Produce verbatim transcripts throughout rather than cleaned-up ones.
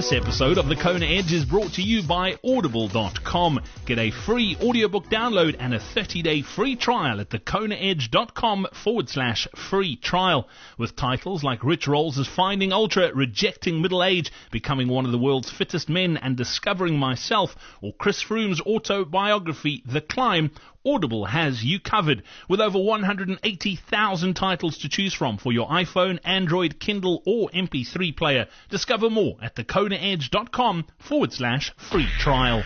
This episode of The Kona Edge is brought to you by Audible dot com. Get a free audiobook download and a thirty-day free trial at thekonaedge.com forward slash free trial. With titles like Rich Rolls' Finding Ultra, Rejecting Middle Age, Becoming One of the World's Fittest Men, and Discovering Myself, or Chris Froome's autobiography, The Climb, Audible has you covered. With over one hundred eighty thousand titles to choose from for your iPhone, Android, Kindle, or M P three player. Discover more at thekonaedge.com forward slash free trial.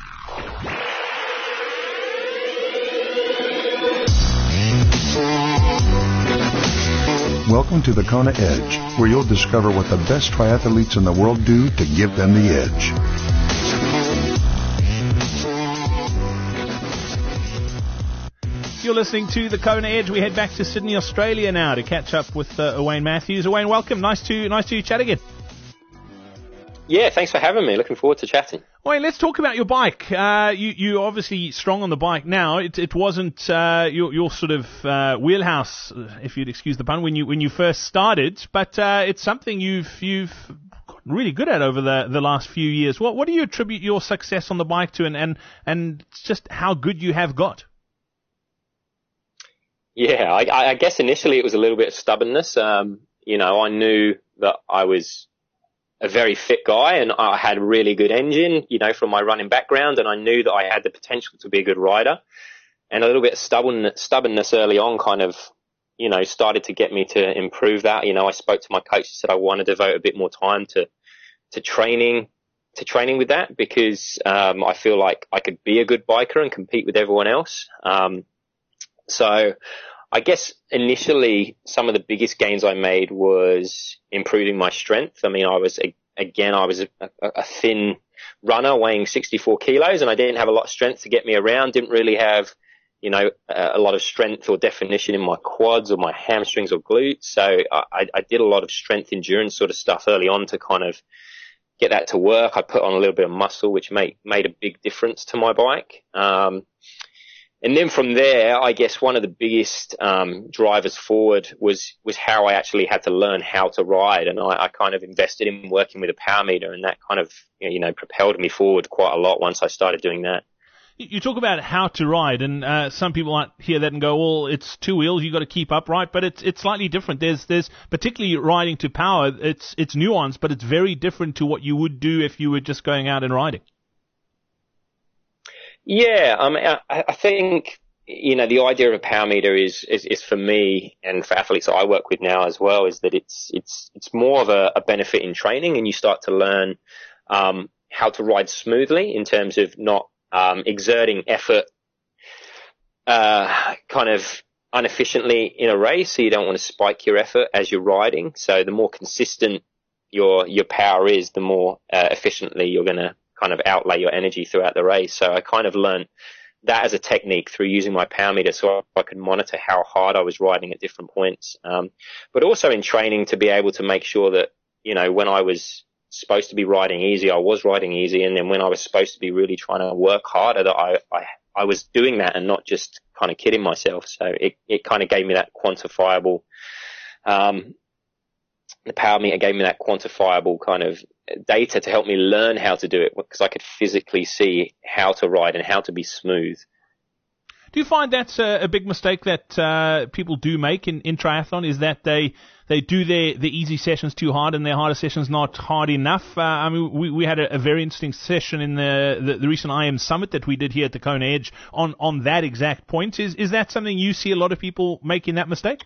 Welcome to the Kona Edge, where you'll discover what the best triathletes in the world do to give them the edge. You're listening to the Kona Edge. We head back to Sydney, Australia now to catch up with uh, Owain Matthews. Owain, welcome. Nice to nice to chat again. Yeah, thanks for having me. Looking forward to chatting. Owain, let's talk about your bike. Uh, you you obviously strong on the bike now. It it wasn't uh, your your sort of uh, wheelhouse, if you'd excuse the pun, when you when you first started, but uh, it's something you've you've gotten really good at over the the last few years. What what do you attribute your success on the bike to, and and and just how good you have got? Yeah, I, I guess initially it was a little bit of stubbornness. Um, you know, I knew that I was a very fit guy and I had a really good engine, you know, from my running background, and I knew that I had the potential to be a good rider. And a little bit of stubbornness, stubbornness early on kind of, you know, started to get me to improve that. You know, I spoke to my coach and said I want to devote a bit more time to, to training, to training with that because, um, I feel like I could be a good biker and compete with everyone else. Um, So I guess initially some of the biggest gains I made was improving my strength. I mean, I was, again, I was a, a thin runner weighing sixty-four kilos and I didn't have a lot of strength to get me around, didn't really have, you know, a lot of strength or definition in my quads or my hamstrings or glutes. So I, I did a lot of strength endurance sort of stuff early on to kind of get that to work. I put on a little bit of muscle, which made, made a big difference to my bike. Um, And then from there, I guess one of the biggest um, drivers forward was was how I actually had to learn how to ride, and I, I kind of invested in working with a power meter, and that kind of you know propelled me forward quite a lot once I started doing that. You talk about how to ride, and uh, some people might hear that and go, "Well, it's two wheels, you got to keep upright," but it's it's slightly different. There's there's particularly riding to power. It's it's nuanced, but it's very different to what you would do if you were just going out and riding. Yeah, um, I, I think, you know, the idea of a power meter is, is, is for me and for athletes that I work with now as well, is that it's, it's, it's more of a, a benefit in training, and you start to learn, um, how to ride smoothly in terms of not, um, exerting effort, uh, kind of inefficiently in a race. So you don't want to spike your effort as you're riding. So the more consistent your, your power is, the more, uh, efficiently you're going to kind of outlay your energy throughout the race. So I kind of learned that as a technique through using my power meter so I could monitor how hard I was riding at different points. Um, but also in training to be able to make sure that, you know, when I was supposed to be riding easy, I was riding easy. And then when I was supposed to be really trying to work harder, that I, I, I was doing that and not just kind of kidding myself. So it, it kind of gave me that quantifiable, um, the power meter gave me that quantifiable kind of data to help me learn how to do it because I could physically see how to ride and how to be smooth. Do you find that's a, a big mistake that uh, people do make in, in triathlon, is that they they do their the easy sessions too hard and their harder sessions not hard enough? Uh, I mean, we, we had a, a very interesting session in the, the, the recent I M Summit that we did here at the Kona Edge on, on that exact point. Is, is that something you see a lot of people making that mistake?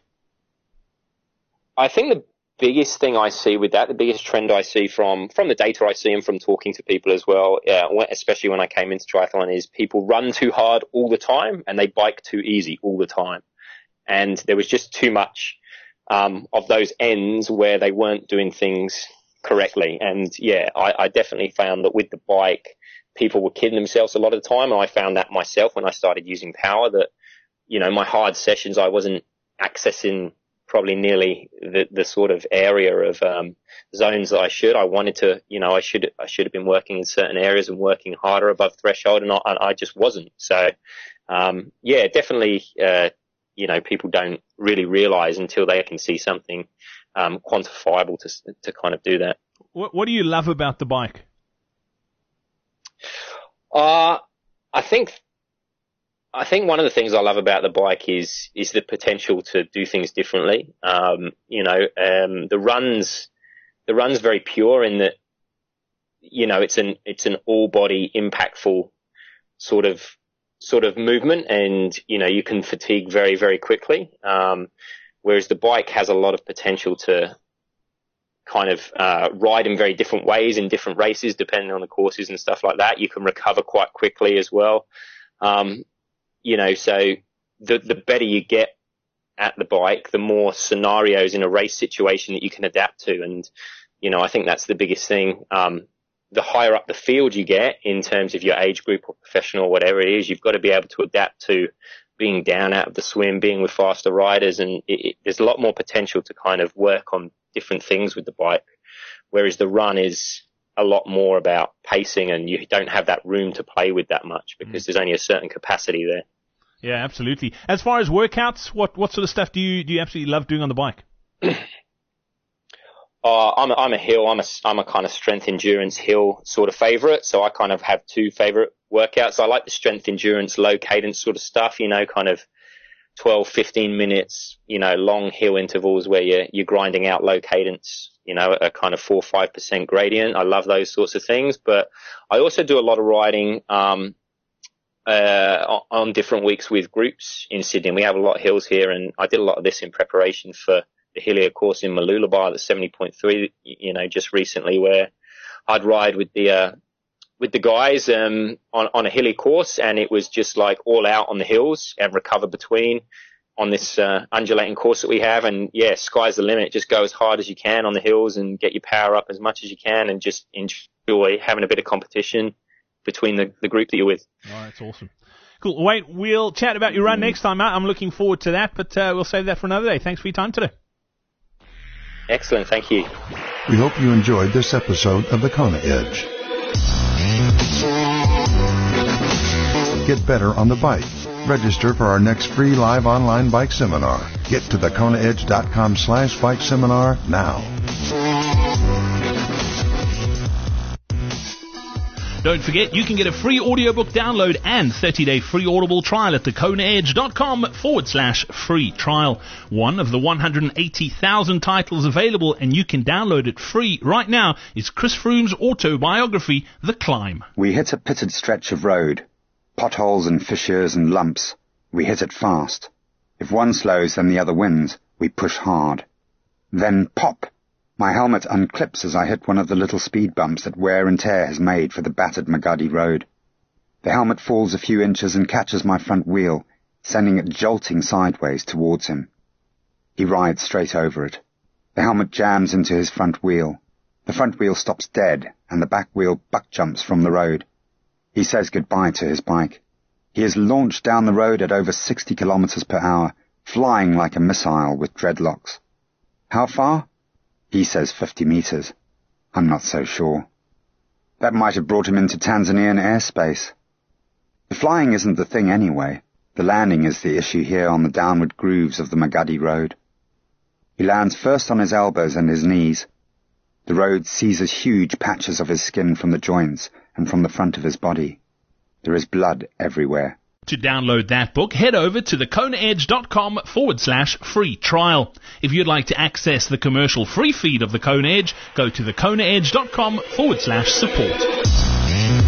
I think the biggest thing I see with that, the biggest trend I see from, from the data I see and from talking to people as well, uh, especially when I came into triathlon, is people run too hard all the time and they bike too easy all the time. And there was just too much, um, of those ends where they weren't doing things correctly. And yeah, I, I definitely found that with the bike, people were kidding themselves a lot of the time. And I found that myself when I started using power, that, you know, my hard sessions, I wasn't accessing probably nearly the, the sort of area of um, zones that I should. I wanted to, you know, I should I should have been working in certain areas and working harder above threshold, and I, and I just wasn't. So, um, yeah, definitely, uh, you know, people don't really realize until they can see something um, quantifiable to to kind of do that. What, what do you love about the bike? Uh, I think, I think one of the things I love about the bike is, is the potential to do things differently. Um, you know, um, the runs, the run's very pure in that, you know, it's an, it's an all body impactful sort of, sort of movement, and, you know, you can fatigue very, very quickly. Um, whereas the bike has a lot of potential to kind of, uh, ride in very different ways in different races, depending on the courses and stuff like that. You can recover quite quickly as well. Um, you know, so the, the better you get at the bike, the more scenarios in a race situation that you can adapt to. And, you know, I think that's the biggest thing. Um, the higher up the field you get in terms of your age group or professional or whatever it is, you've got to be able to adapt to being down out of the swim, being with faster riders. And it, it, there's a lot more potential to kind of work on different things with the bike, whereas the run is a lot more about pacing, and you don't have that room to play with that much because mm. there's only a certain capacity there. Yeah, absolutely. As far as workouts, what, what sort of stuff do you, do you absolutely love doing on the bike? Uh, I'm a, I'm a hill. I'm a, I'm a kind of strength endurance hill sort of favorite. So I kind of have two favorite workouts. I like the strength endurance, low cadence sort of stuff, you know, kind of twelve, fifteen minutes, you know, long hill intervals where you're, you're grinding out low cadence, you know, a kind of four or five percent gradient. I love those sorts of things, but I also do a lot of riding, um, uh, on different weeks with groups in Sydney. We have a lot of hills here, and I did a lot of this in preparation for the Helia course in Mooloolaba, the seventy point three, you know, just recently, where I'd ride with the, uh, with the guys, um, on, on a hilly course, and it was just like all out on the hills and recover between on this, uh, undulating course that we have. And yeah, sky's the limit. Just go as hard as you can on the hills and get your power up as much as you can, and just enjoy having a bit of competition between the, the group that you're with. Oh, that's awesome. Cool. Wait, we'll chat about your run next time out. I'm looking forward to that, but, uh, we'll save that for another day. Thanks for your time today. Excellent, thank you. We hope you enjoyed this episode of the Kona Edge. Get better on the bike. Register for our next free live online bike seminar. Get to the kona edge dot com slash bike seminar now. Don't forget, you can get a free audiobook download and thirty-day free Audible trial at the kona edge dot com forward slash free trial. One of the one hundred eighty thousand titles available, and you can download it free right now, is Chris Froome's autobiography, The Climb. We hit a pitted stretch of road. Potholes and fissures and lumps. We hit it fast. If one slows, then the other wins. We push hard. Then pop! My helmet unclips as I hit one of the little speed bumps that wear and tear has made for the battered Magadi road. The helmet falls a few inches and catches my front wheel, sending it jolting sideways towards him. He rides straight over it. The helmet jams into his front wheel. The front wheel stops dead, and the back wheel buck jumps from the road. He says goodbye to his bike. He is launched down the road at over sixty kilometers per hour, flying like a missile with dreadlocks. How far? He says fifty meters. I'm not so sure. That might have brought him into Tanzanian airspace. The flying isn't the thing anyway. The landing is the issue here on the downward grooves of the Magadi road. He lands first on his elbows and his knees. The road seizes huge patches of his skin from the joints and from the front of his body. There is blood everywhere. To download that book, head over to the kona edge dot com forward slash free trial. If you'd like to access the commercial free feed of the Kona Edge, go to the kona edge dot com forward slash support.